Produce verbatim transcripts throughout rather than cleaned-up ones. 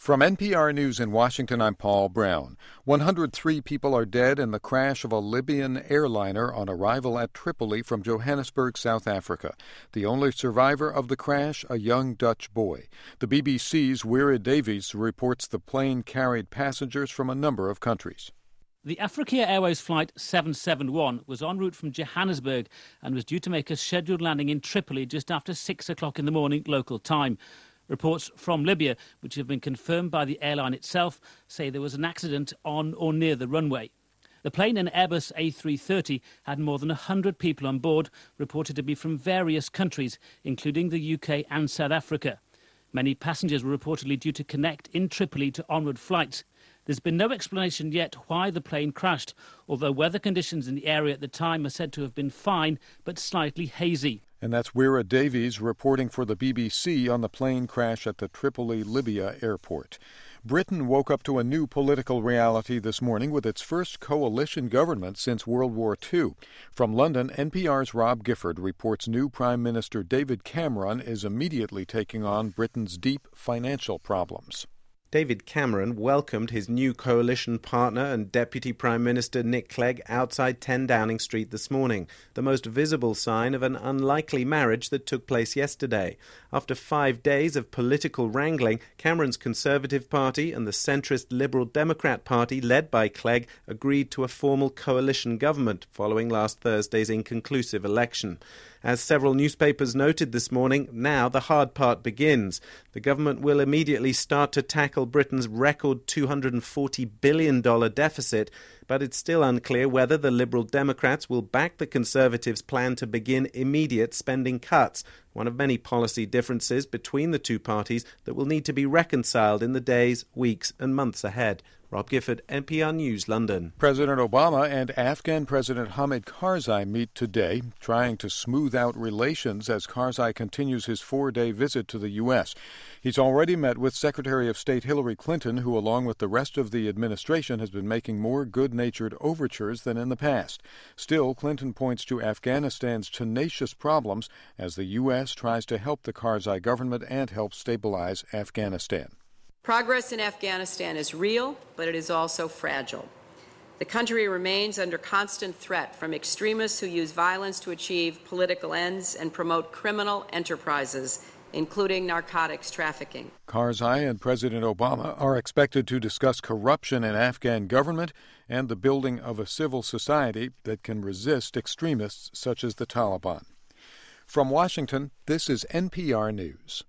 From N P R News in Washington, I'm Paul Brown. one hundred three people are dead in the crash of a Libyan airliner on arrival at Tripoli from Johannesburg, South Africa. The only survivor of the crash, a young Dutch boy. The B B C's Wira Davies reports the plane carried passengers from a number of countries. The Africa Airways Flight seven seven one was en route from Johannesburg and was due to make a scheduled landing in Tripoli just after six o'clock in the morning local time. Reports from Libya, which have been confirmed by the airline itself, say there was an accident on or near the runway. The plane, an Airbus A three thirty, had more than one hundred people on board, reported to be from various countries, including the U K and South Africa. Many passengers were reportedly due to connect in Tripoli to onward flights. There's been no explanation yet why the plane crashed, although weather conditions in the area at the time are said to have been fine but slightly hazy. And that's Wira Davies reporting for the B B C on the plane crash at the Tripoli, Libya airport. Britain woke up to a new political reality this morning with its first coalition government since World War Two. From London, N P R's Rob Gifford reports new Prime Minister David Cameron is immediately taking on Britain's deep financial problems. David Cameron welcomed his new coalition partner and Deputy Prime Minister Nick Clegg outside ten Downing Street this morning, the most visible sign of an unlikely marriage that took place yesterday. After five days of political wrangling, Cameron's Conservative Party and the centrist Liberal Democrat Party, led by Clegg, agreed to a formal coalition government following last Thursday's inconclusive election. As several newspapers noted this morning, now the hard part begins. The government will immediately start to tackle Britain's record two hundred forty billion dollars deficit, but it's still unclear whether the Liberal Democrats will back the Conservatives' plan to begin immediate spending cuts, one of many policy differences between the two parties that will need to be reconciled in the days, weeks and months ahead. Rob Gifford, N P R News, London. President Obama and Afghan President Hamid Karzai meet today, trying to smooth out relations as Karzai continues his four-day visit to the U S. He's already met with Secretary of State Hillary Clinton, who, along with the rest of the administration, has been making more good-natured overtures than in the past. Still, Clinton points to Afghanistan's tenacious problems as the U S tries to help the Karzai government and help stabilize Afghanistan. Progress in Afghanistan is real, but it is also fragile. The country remains under constant threat from extremists who use violence to achieve political ends and promote criminal enterprises, including narcotics trafficking. Karzai and President Obama are expected to discuss corruption in Afghan government and the building of a civil society that can resist extremists such as the Taliban. From Washington, this is N P R News.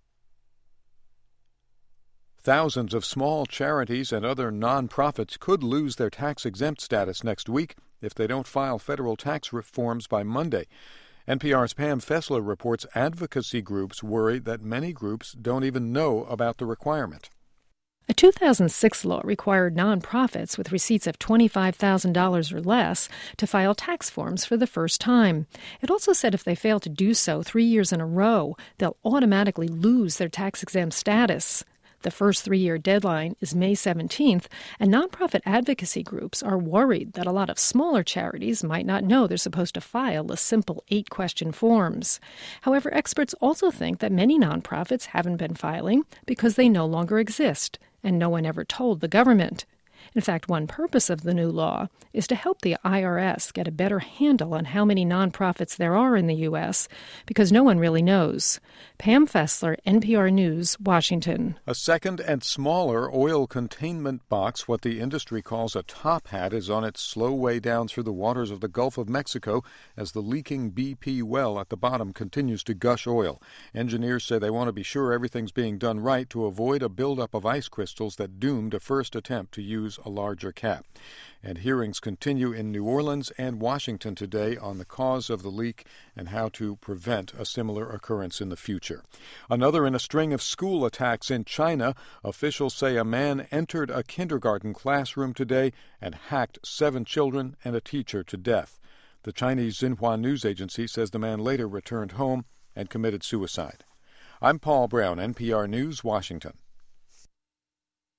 Thousands of small charities and other nonprofits could lose their tax-exempt status next week if they don't file federal tax reforms by Monday. N P R's Pam Fessler reports advocacy groups worry that many groups don't even know about the requirement. A two thousand six law required nonprofits with receipts of twenty-five thousand dollars or less to file tax forms for the first time. It also said if they fail to do so three years in a row, they'll automatically lose their tax-exempt status. The first three-year deadline is May seventeenth, and nonprofit advocacy groups are worried that a lot of smaller charities might not know they're supposed to file the simple eight-question forms. However, experts also think that many nonprofits haven't been filing because they no longer exist, and no one ever told the government. In fact, one purpose of the new law is to help the I R S get a better handle on how many nonprofits there are in the U S, because no one really knows. Pam Fessler, N P R News, Washington. A second and smaller oil containment box, what the industry calls a top hat, is on its slow way down through the waters of the Gulf of Mexico as the leaking B P well at the bottom continues to gush oil. Engineers say they want to be sure everything's being done right to avoid a buildup of ice crystals that doomed a first attempt to use a larger cap. And hearings continue in New Orleans and Washington today on the cause of the leak and how to prevent a similar occurrence in the future. Another in a string of school attacks in China. Officials say a man entered a kindergarten classroom today and hacked seven children and a teacher to death. The Chinese Xinhua news agency says the man later returned home and committed suicide. I'm Paul Brown, N P R News, Washington.